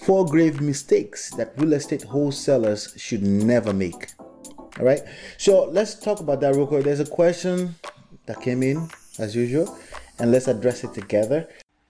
4 grave mistakes that real estate wholesalers should never make. All right, so let's talk about that real quick. There's a question that came in as usual, and let's address it together.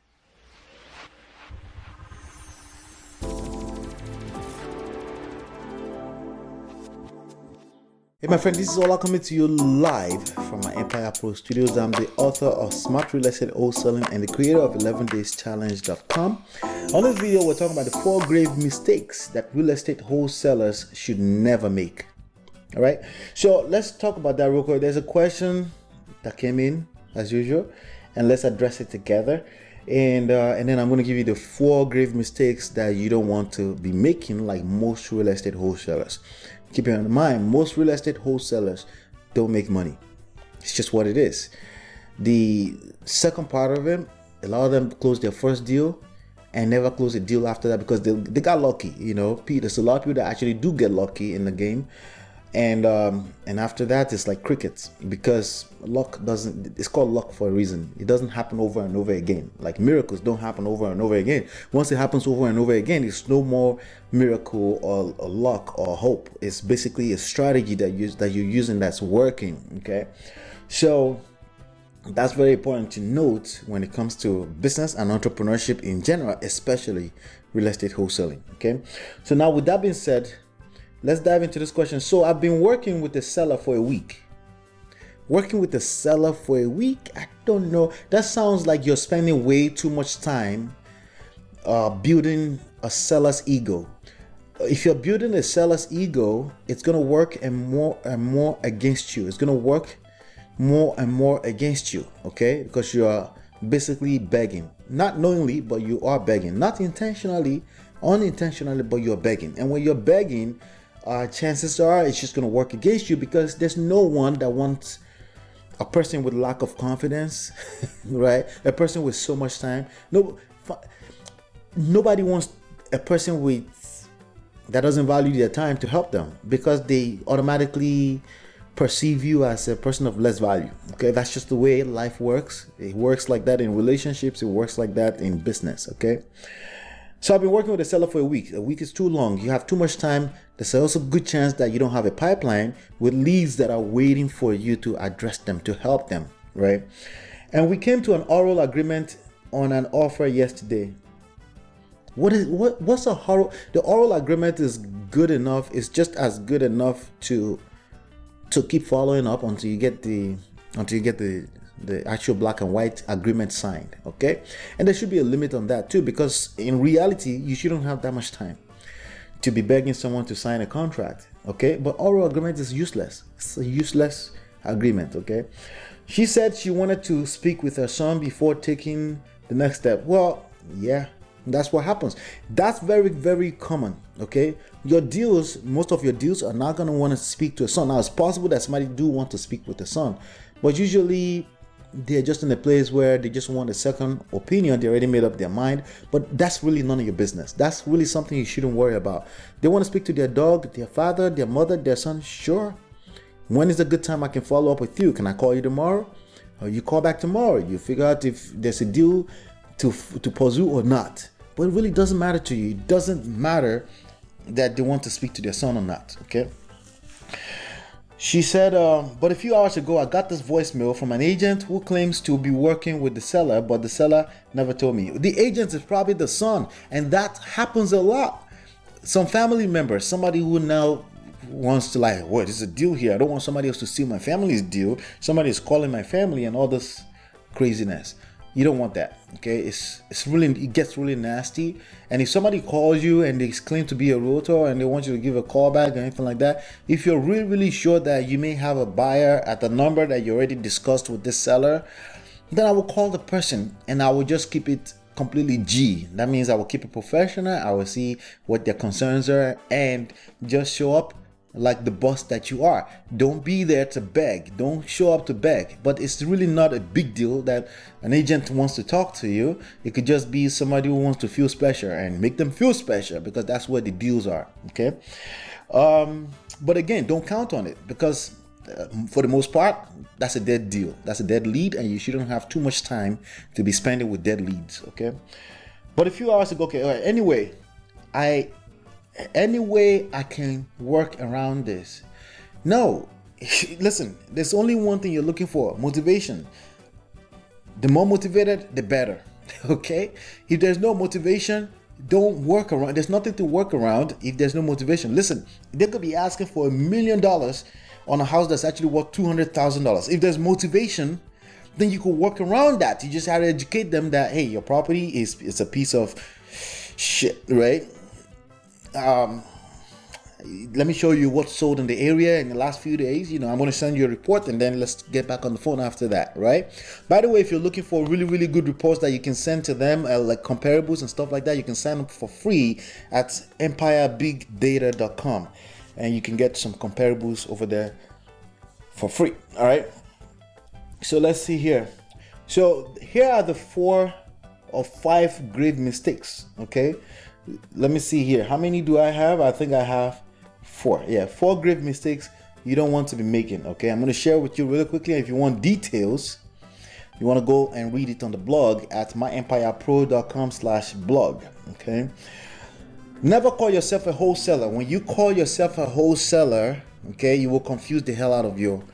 Hey my friend, this is Ola coming to you live from my Empire Pro Studios. I'm the author of Smart Real Estate Wholesaling and the creator of 11dayschallenge.com. On this video, we're talking about the 4 grave mistakes that real estate wholesalers should never make. All right, so let's talk about that real quick. There's a question that came in as usual, and let's address it together. And then I'm going to give you the 4 grave mistakes that you don't want to be making, like most real estate wholesalers. Keep in mind, most real estate wholesalers don't make money. It's just what it is. The second part of it, a lot of them close their first deal and never close a deal after that because they got lucky. You know, there's a lot of people that actually do get lucky in the game. And after that, it's like crickets, because luck doesn't, it's called luck for a reason. It doesn't happen over and over again. Like miracles don't happen over and over again. Once it happens over and over again, it's no more miracle or luck or hope. It's basically a strategy that you're using that's working. Okay, so that's very important to note when it comes to business and entrepreneurship in general, especially real estate wholesaling. Okay, so now with that being said, let's dive into this question. So I've been working with the seller for a week. Working with the seller for a week? I don't know. That sounds like you're spending way too much time building a seller's ego. If you're building a seller's ego, it's going to work and more against you. It's going to work more and more against you, okay? Because you are basically begging. Not knowingly, but you are begging. Not intentionally, unintentionally, but you're begging. And when you're begging, chances are it's just going to work against you, because there's no one that wants a person with lack of confidence, right? A person with so much time. Nobody wants a person that doesn't value their time to help them, because they automatically perceive you as a person of less value. Okay, that's just the way life works. It works like that in relationships. It works like that in business. Okay. So I've been working with a seller for a week. A week is too long. You have too much time. There's also a good chance that you don't have a pipeline with leads that are waiting for you to address them, to help them, right? And we came to an oral agreement on an offer yesterday. What's a oral? The oral agreement is good enough. It's just as good enough to keep following up until you get the actual black and white agreement signed. Okay, and there should be a limit on that too, because in reality you shouldn't have that much time to be begging someone to sign a contract. Okay, but oral agreement is useless. It's a useless agreement. Okay, she said she wanted to speak with her son before taking the next step. Well, yeah, that's what happens. That's very, very common. Okay, most of your deals are not going to want to speak to a son. Now it's possible that somebody do want to speak with the son, but usually they're just in a place where they just want a second opinion. They already made up their mind, but that's really none of your business. That's really something you shouldn't worry about. They want to speak to their dog, their father, their mother, their son. Sure. When is a good time I can follow up with you? Can I call you tomorrow? Or you call back tomorrow? You figure out if there's a deal to pursue or not. But it really doesn't matter to you. It doesn't matter that they want to speak to their son or not. Okay. She said, but a few hours ago, I got this voicemail from an agent who claims to be working with the seller, but the seller never told me. The agent is probably the son, and that happens a lot. Some family members, somebody who now wants to like, what is a deal here? I don't want somebody else to steal my family's deal. Somebody is calling my family and all this craziness. You don't want that. Okay, it gets really nasty. And if somebody calls you and they claim to be a realtor and they want you to give a call back or anything like that, if you're really, really sure that you may have a buyer at the number that you already discussed with this seller, then I will call the person and I will just keep it completely G. That means I will keep it professional. I will see what their concerns are and just show up like the boss that you are. Don't be there to beg. Don't show up to beg. But it's really not a big deal that an agent wants to talk to you. It could just be somebody who wants to feel special and make them feel special, because that's where the deals are. Okay. But again, don't count on it, because for the most part, that's a dead deal. That's a dead lead, and you shouldn't have too much time to be spending with dead leads. Okay. But a few hours ago, okay. All right, anyway, any way I can work around this. No, listen, there's only one thing you're looking for: motivation. The more motivated, the better. Okay? If there's no motivation, don't work around. There's nothing to work around if there's no motivation. Listen, they could be asking for $1 million on a house that's actually worth $200,000. If there's motivation, then you could work around that. You just have to educate them that, hey, your property is a piece of shit, right? Let me show you what's sold in the area in the last few days. I'm going to send you a report, and then let's get back on the phone after that, right? By the way, if you're looking for really, really good reports that you can send to them, like comparables and stuff like that, you can sign up for free at empirebigdata.com, and you can get some comparables over there for free. All right. So let's see here. So here are the 4 or 5 grave mistakes. Okay. Let me see here. How many do I have? I think I have 4. Yeah, 4 grave mistakes you don't want to be making. Okay, I'm going to share with you really quickly. If you want details, you want to go and read it on the blog at myempirepro.com/blog. Okay. Never call yourself a wholesaler. When you call yourself a wholesaler, okay, you will confuse the hell out of your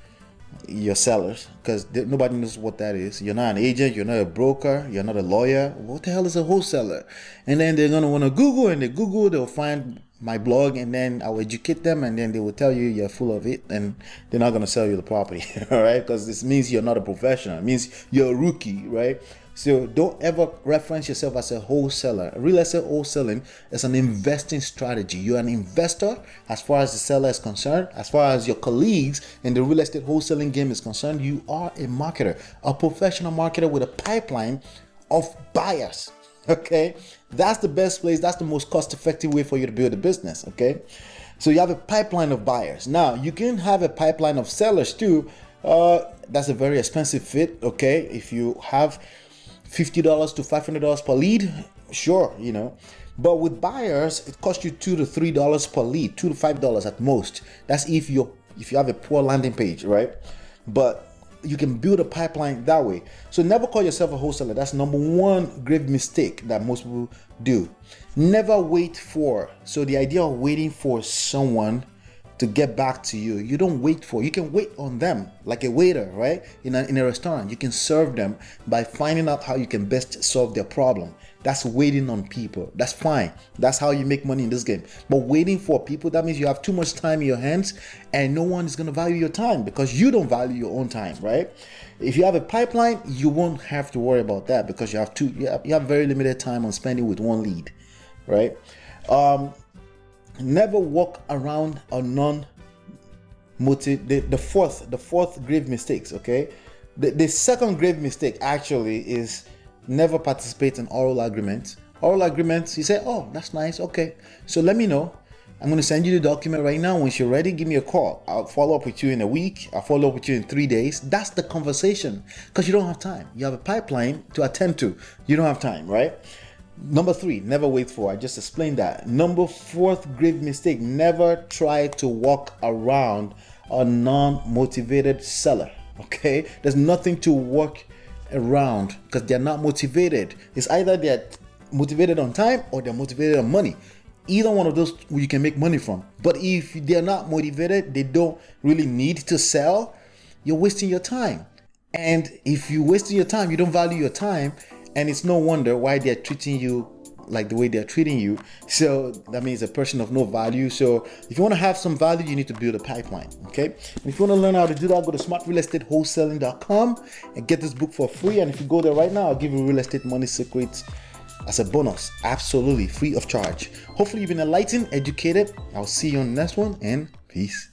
sellers, because nobody knows what that is. You're not an agent, you're not a broker, you're not a lawyer. What the hell is a wholesaler? And then they're gonna want to Google, and they'll find my blog, and then I'll educate them, and then they will tell you you're full of it, and they're not gonna sell you the property. All right, because this means you're not a professional. It means you're a rookie, right? So don't ever reference yourself as a wholesaler. Real estate wholesaling is an investing strategy. You're an investor as far as the seller is concerned. As far as your colleagues in the real estate wholesaling game is concerned, you are a marketer, a professional marketer with a pipeline of buyers. Okay, that's the best place. That's the most cost-effective way for you to build a business. Okay, so you have a pipeline of buyers. Now you can have a pipeline of sellers too. That's a very expensive fit. Okay, if you have $50 to $500 per lead, sure, but with buyers it costs you $2 to $3 per lead, $2 to $5 at most. That's if you have a poor landing page, right? But you can build a pipeline that way. So never call yourself a wholesaler. That's number 1 grave mistake that most people do. Never wait for. So the idea of waiting for someone to get back to you, you don't wait for. You can wait on them like a waiter, right? In a restaurant, you can serve them by finding out how you can best solve their problem. That's waiting on people. That's fine. That's how you make money in this game. But waiting for people, that means you have too much time in your hands, and no one is going to value your time because you don't value your own time, right? If you have a pipeline, you won't have to worry about that because you have very limited time on spending with one lead, right? Never walk around a non-motivated. The fourth grave mistakes. Okay, the second grave mistake actually is never participate in oral agreements. Oral agreements, you say, oh, that's nice. Okay, so let me know. I'm going to send you the document right now. Once you're ready, give me a call. I'll follow up with you in a week. I'll follow up with you in 3 days. That's the conversation, because you don't have time. You have a pipeline to attend to. You don't have time, right? Number 3, never wait for. I just explained that. Number 4th grave mistake, never try to walk around a non-motivated seller. Okay, there's nothing to walk around because they're not motivated. It's either they're motivated on time or they're motivated on money. Either one of those you can make money from. But if they're not motivated, they don't really need to sell, you're wasting your time. And if you're wasting your time, you don't value your time. And it's no wonder why they're treating you like the way they're treating you. So that means a person of no value. So if you want to have some value, you need to build a pipeline. Okay. And if you want to learn how to do that, go to smartrealestatewholesaling.com and get this book for free. And if you go there right now, I'll give you real estate money secrets as a bonus, absolutely free of charge. Hopefully you've been enlightened, educated. I'll see you on the next one, and peace.